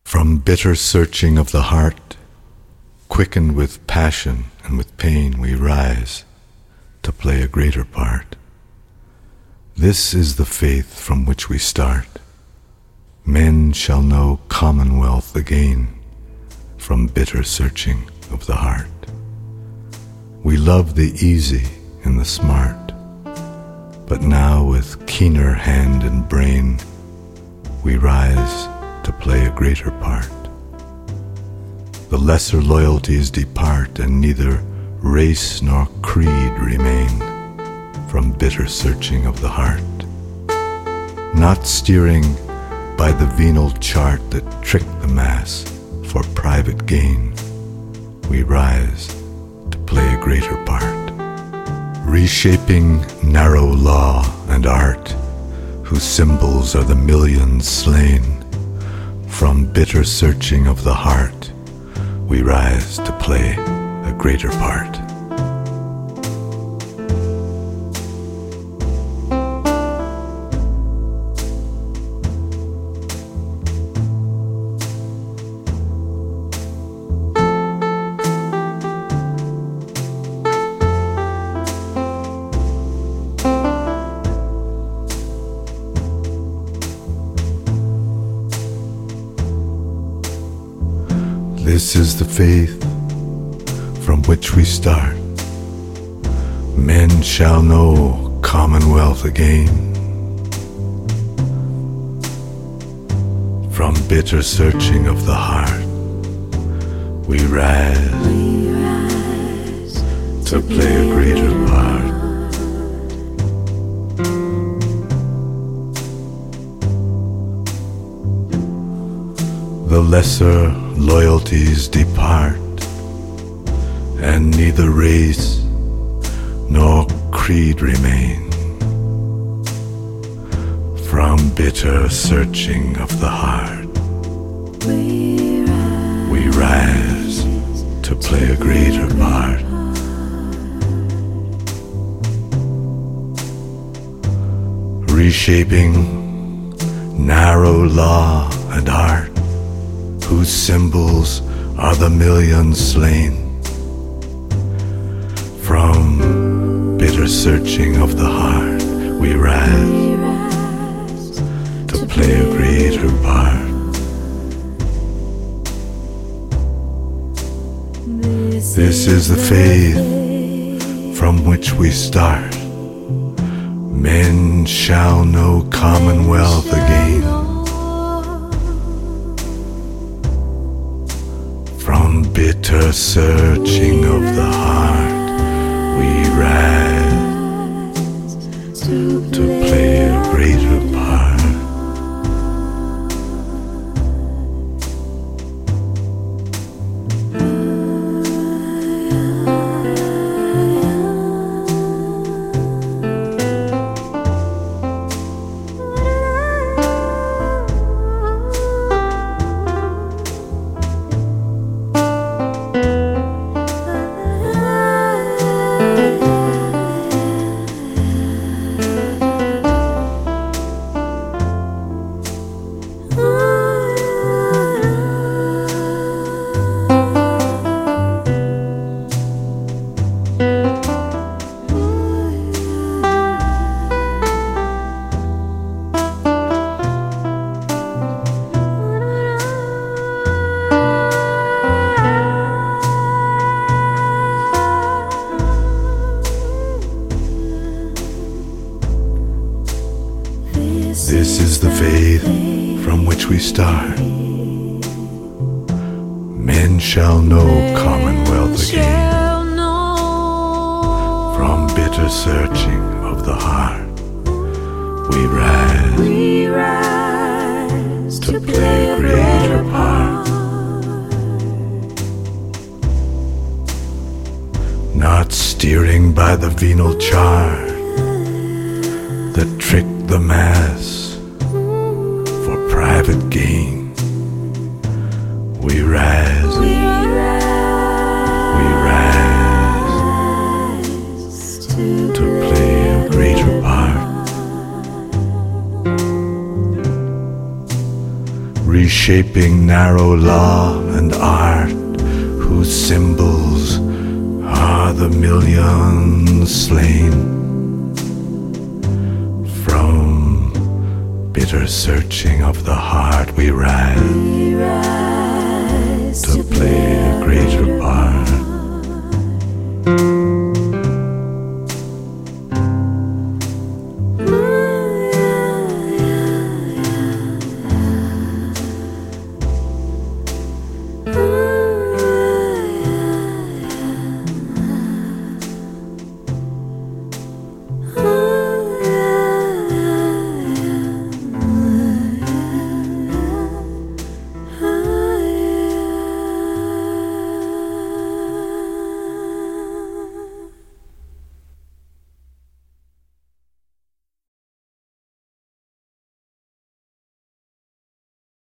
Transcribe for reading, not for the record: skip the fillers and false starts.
From bitter searching of the heart, quickened with passion and with pain, we rise to play a greater part. This is the faith from which we start. Men shall know commonwealth again from bitter searching of the heart. We love the easy and the smart, but now with keener hand and brain, we rise to play a greater part. The lesser loyalties depart, and neither race nor creed remain from bitter searching of the heart. Not steering by the venal chart that tricked the mass for private gain, we rise to play a greater part. Reshaping narrow law and art, whose symbols are the millions slain, from bitter searching of the heart, we rise to play a greater part. This is the faith from which we start. Men shall know commonwealth again. From bitter searching of the heart, we rise to play a greater part. The lesser loyalties depart, and neither race nor creed remain from bitter searching of the heart. We rise to play a greater part. Reshaping narrow law and art, whose symbols are the millions slain. From bitter searching of the heart, we rise to play a greater part. This is the faith from which we start. Men shall know commonwealth again. From bitter searching of the heart, we rise to play a greater part. This is the faith from which we start. Men shall know commonwealth again. From bitter searching of the heart, we rise to play a greater part. Not steering by the venal chart that tricked the mass for private gain, we rise to play a greater part. shaping narrow law and art, whose symbols are the millions slain. From bitter searching of the heart we rise